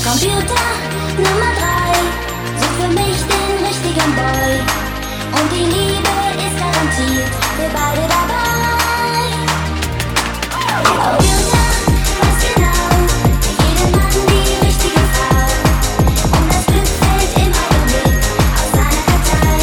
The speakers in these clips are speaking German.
Computer Nummer 3 sucht für mich den richtigen Boy. Und die Liebe ist garantiert für beide dabei. Der Computer weiß genau, für jeden Mann die richtige Frau. Und das Glück fällt im Augenblick aus seiner Kartei.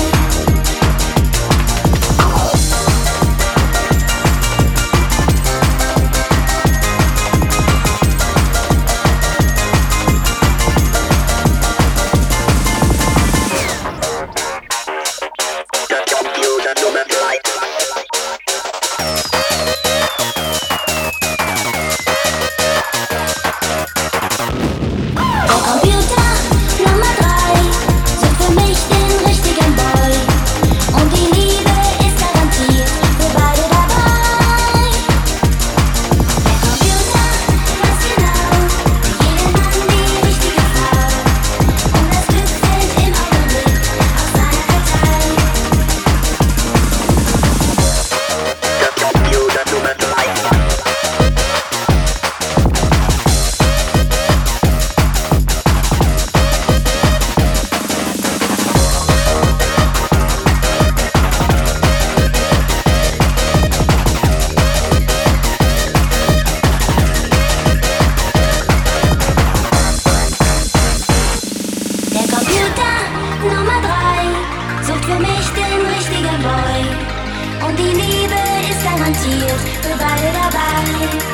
Nummer 3 sucht für mich den richtigen Boy. Und die Liebe ist garantiert für beide dabei.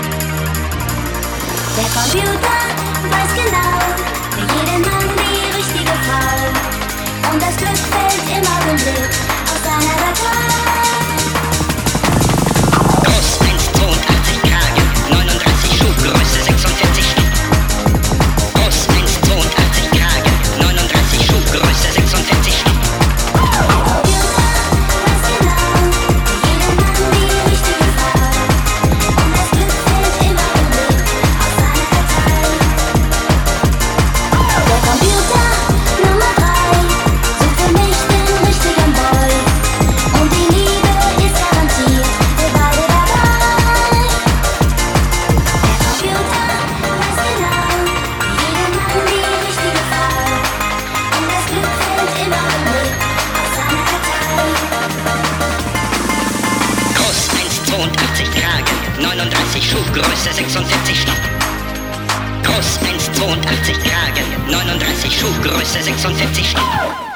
Der Computer weiß genau, für jeden Mann die richtige Frau. Und das Glück fällt im Augenblick aus seiner Datei. Groß 1,82 Krage, 39 Schuhgröße, 46 Stock. Groß 1,82 Krage, 39 Schuhgröße, 46 Stock. Schuhgröße 46 Stock. Groß 1,82 Krage, 39 Schuhgröße 46 Stock.